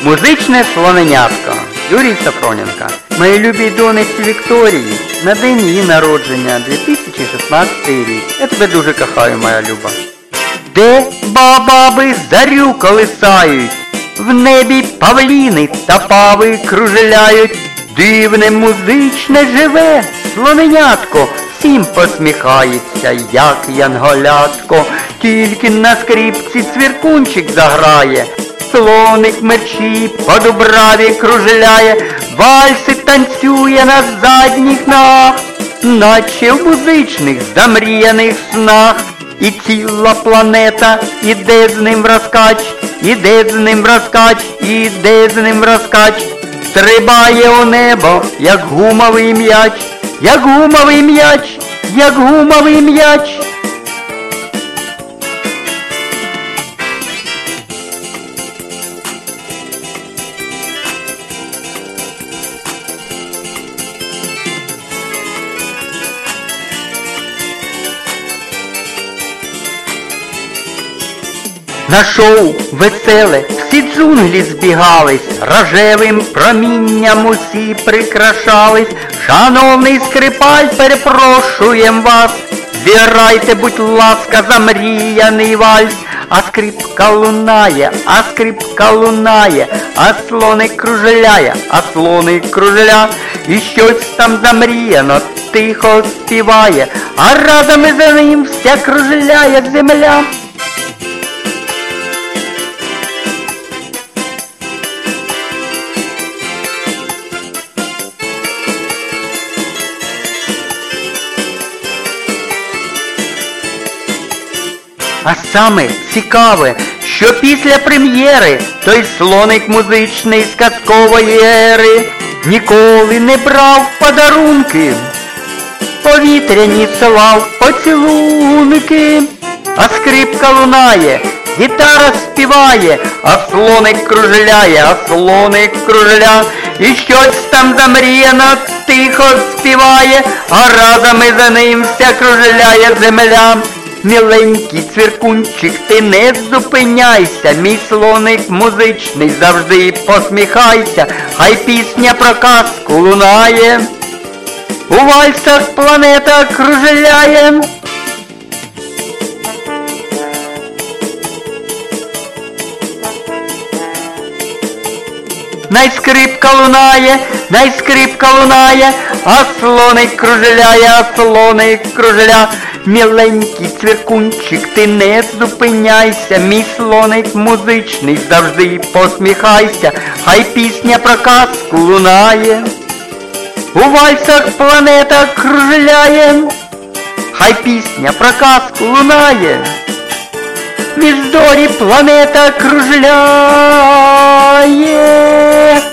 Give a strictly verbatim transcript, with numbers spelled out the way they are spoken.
Музичне слоненятко. Юрій Сафроненко. Моїй любій донечці Вікторії на день її народження, дві тисячі шістнадцятий рік. Я тебе дуже кохаю, моя люба. Де бабаби зарю колисають, в небі павліни та пави кружеляють, дивне музичне живе слоненятко, всім посміхається, як янголятко, тільки на скрипці цвіркунчик заграє. Слоник мерчі по дубраві кружеляє, вальси танцює на задніх ногах, наче в музичних замріяних снах. І ціла планета іде з ним розкач, іде з ним розкач, іде з ним розкач. Стрибає у небо, як гумовий м'яч, як гумовий м'яч, як гумовий м'яч. На шоу веселе всі джунглі збігались, рожевим промінням усі прикрашались. Шановний скрипаль, перепрошуєм вас, зіграйте, будь ласка, замріяний вальс. А скрипка лунає, а скрипка лунає, а слоник кружеляє, а слоник кружеля. І щось там замріяно тихо співає, а разом із ним вся кружеляє земля. А саме цікаве, що після прем'єри той слоник музичний з казкової ери ніколи не брав подарунки, повітряні слав поцілунки. А скрипка лунає, гітара співає, а слоник кружеляє, а слоник кружеля. І щось там замріяно тихо співає, а разом із ним вся кружеляє земля. Міленький цвіркунчик, ти не зупиняйся, мій слоник музичний, завжди посміхайся, хай пісня про казку лунає, у вальсах планета кружеляє. Най скрипка лунає, най скрипка лунає, а слоник кружеляє, а слоник кружеля. Міленький цвіркунчик, ти не зупиняйся, мій слоник музичний, завжди посміхайся, хай пісня про казку лунає, у вальсах планета кружеляє, хай пісня про казку лунає, в міждорі планета кружеляє.